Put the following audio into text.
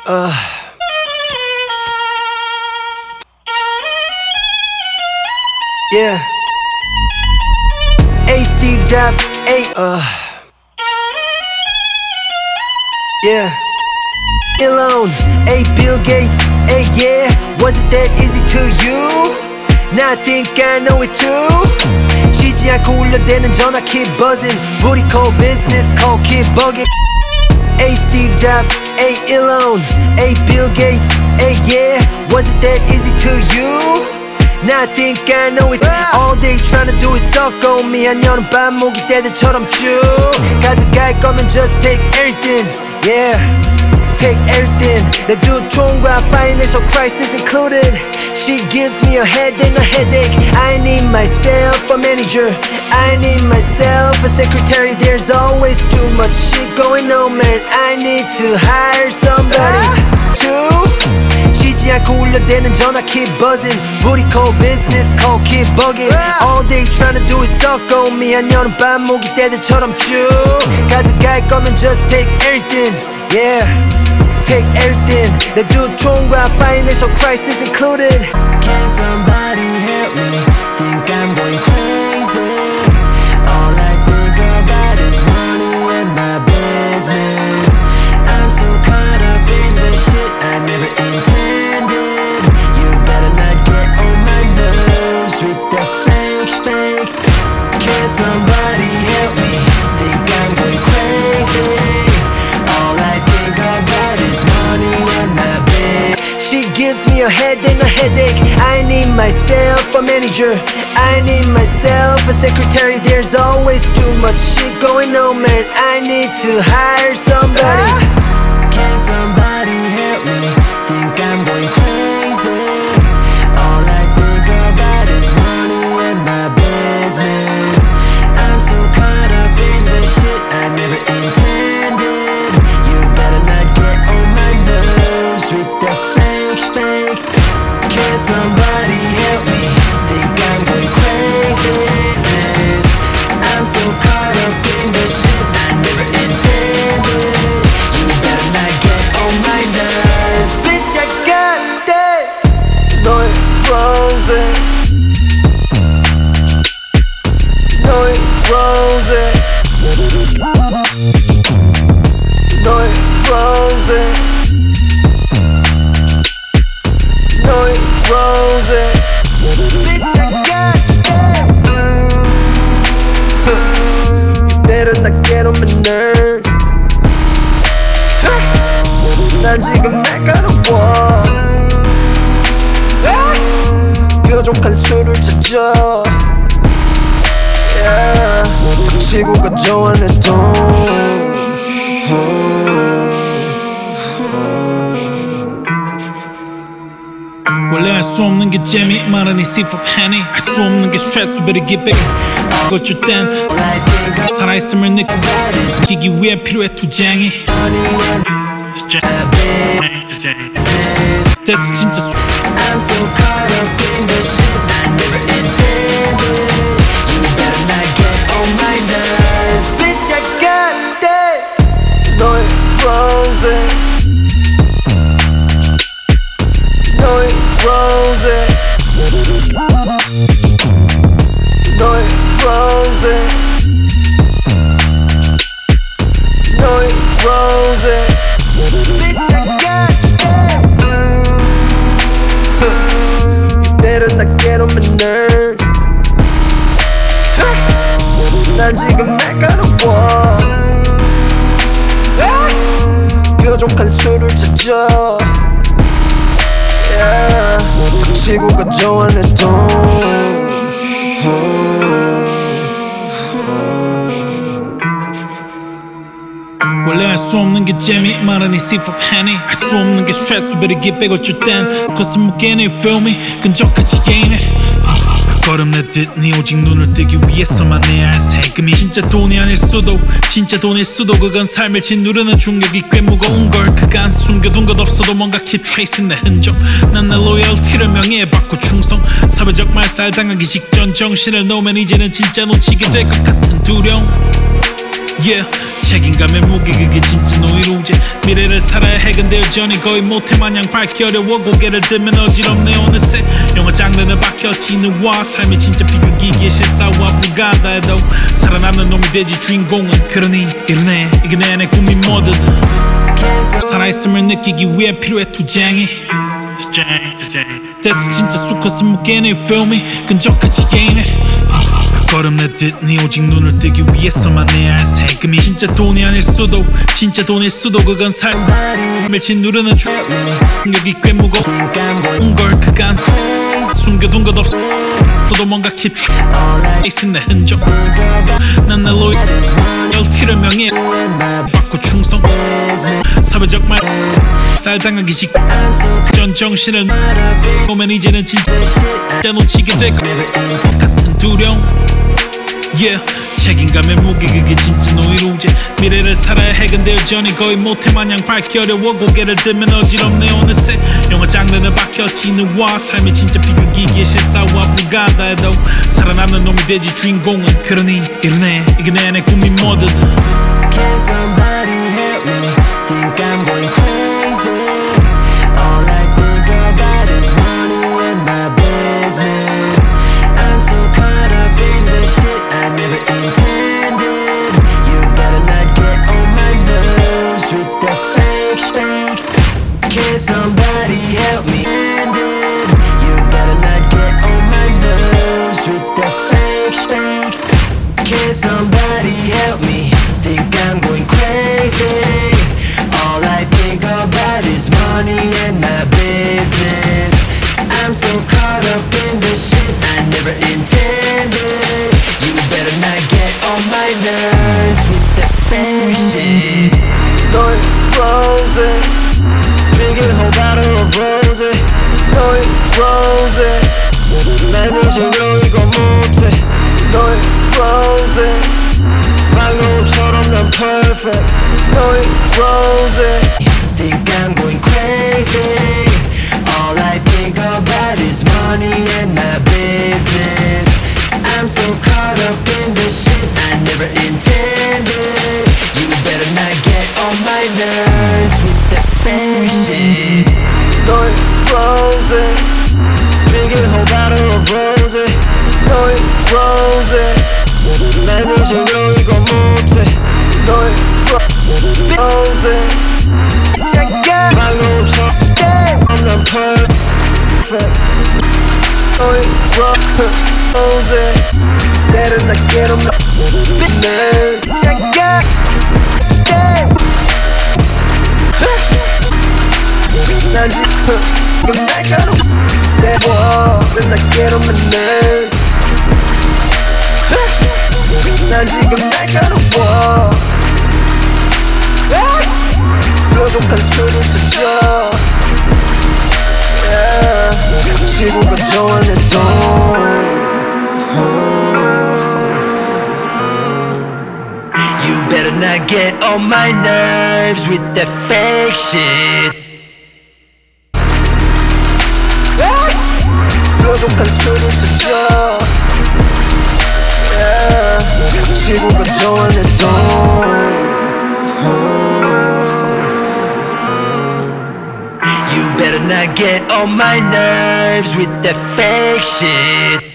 Yeah. Hey Steve Jobs, hey yeah. Elon, hey Bill Gates, hey yeah. Was it that easy to you? Now I think I know it too. 쉬지 않고 울려대는 전화 keep buzzing. Booty call business call keep bugging. Hey Steve Jobs, hey Elon, hey Bill Gates, hey yeah. Was it that easy to you? Now I think I know it. All day trying to do it suck on me. 한여름 밤 모기 떼들처럼 쭉 가져갈 거면 just take everything. Yeah, take everything. 내 두통과 financial crisis included. She gives me a head and a headache. I need myself a manager. I need myself a secretary. There's always too much shit going on, man. I need to hire somebody to 쉬지 않고 울려대는 전화 keep buzzing. Booty call business call keep bugging. All day trying to do it suck on me. 한여름 밤 모기 떼들처럼 쭉 가져갈 거면 just take everything. Yeah, take everything. 내 두통과 financial crisis included. Can somebody help me? Think I'm going crazy. All I think about is money and my business. I'm so caught up in the shit I never intended. You better not get on my nerves with the fake. Can somebody help me? Think I'm going crazy. All I think about is money and my business. She gives me a head and a headache. I need myself a manager. I need myself a secretary. There's always too much shit going on, man. I need to hire somebody. Can somebody help me? Think I'm going crazy. All I think about is money and my business. I'm so caught up in the shit I never intended. You better not get on my nerves with the fake. Can somebody help me? Think I'm going crazy. I'm so caught up in the shit I never intended. You better not get on my nerves. Bitch, I got that. 너의 rose, 너의 rose, 너의 rose, 너의 rose. Bitch, I got that. You better not get on my nerves. 난 지금 날카로워. 뾰족한 수를 찾아. Yeah. 붙이고 가져와 내 돈. 원래 알 수 없는 게 재미 말은 이 sip of Henny. 알 수 없는 게 stress we better get back. 어쩔 땐 살아있음을 느끼기 위해 필요해 투쟁이. That's 진짜 I'm so caught up in the shit I never intended. You better not get on my nerves. Bitch, I got that. 너의 rose, 너의 rose, 너의 rose, 너의 rose. Bitch, I got that. You better not get on my nerves. 난 지금 날카로워. 뾰족한 수를 찾아. Yeah. 붙이고 가져와 내 돈. 원래 알 수 없는 게 재미 말은 이 sip of Henny. 알 수 없는 게 stress we better get back. 어쩔 땐 거슴 묻게는 feel me. 끈적하지 ain't it. 걸음 내듯 네 오직 눈을 뜨기 위해서만 내야 할 세금이 진짜 돈이 아닐 수도 진짜 돈일 수도 그건 삶을 짓누르는 중력이 꽤 무거운 걸 그간 숨겨둔 것 없어도 뭔가 keep tracing 내 흔적 난 내 로열티를 명예에 받고 충성 사회적 말살 당하기 직전 정신을 놓으면 이제는 진짜 놓치게 될 것 같은 두려움 Yeah 책임감의 무게 그게 진짜 노이로제 미래를 살아야 해 근데 여전히 거의 못해 마냥 밝기 어려워 고개를 들면 어지럽네 어느새 영화 장르는 바뀌었지 너와 삶이 진짜 비극이기에 실사와 불가다해도 살아남는 놈이 되지 주인공은 그러니 이르네 이게 내 꿈이 뭐든 살아있음을 느끼기 위해 필요해 투쟁이 됐어 진짜 수컷은 묻게네 feel me 끈적하지 ain't it 걸음 내듯 네 오직 눈을 뜨기 위해서만 해야 할 세금이 진짜 돈이 아닐 수도 진짜 돈일 수도 그건 삶을 짓누르는 충격이 꽤 무거운 걸 그간 숨겨둔 것 없어 또도 뭔가 keep 있은 내 흔적 난 내 로열티를 명예 받고 충성 사회적 말 살당하기 직전 정신을 보면 이제는 진짜 놓치게 될 것 같은 두려움 yeah. 책임감의 무게 그게 진짜 노이로제 미래를 살아야 해 근데 여전히 거의 못해 마냥 밝기 어려워 고개를 들면 어지럽네 어느새 영화 장르는 바뀌었지 너와 삶이 진짜 비극이기에 실사와 불가다해도 살아남는 놈이 되지 주인공은 그러니 이르네 이게 내 꿈이 뭐든 Can somebody help me? Think I'm going crazy. All I think about is money and my business. I'm so caught up in the shit I never intended. You better not get on my nerves with the fake steak. Can somebody help me? You better not get on my nerves with the fake steak. Can somebody help me? Think I'm going crazy. All I think about is money and my business. I'm so caught up in the shit I never intended. You better not get on my nerves with the fake shit. 너의 rose Drinking a whole bottle of rose. 너의 rose 나는 신경 이거 못해. 너의 rose 방금처럼 난 perfect. 너의 rose Think I'm going crazy. All I think about is money and my business. I'm so caught up in the shit I never intended. You better not get on my nerves with the fake shit. 너의 rose Drinking a whole bottle of rose. 너의 rose 나는 신경 이거 못해. 너의 rose 잠깐 방금처럼 난 perfect. 너의 rose Better not get on my nerves 잠깐 난 지금 날카로워 Better not get on my nerves 난 지금 날카로워 뾰족한 술을 쳐줘 지구가 좋아 내 돈 You better not get on my nerves with that fake shit. 뾰족한 술을 쳐줘 지구가 좋아 내 돈 You better not get on my nerves with that fake shit.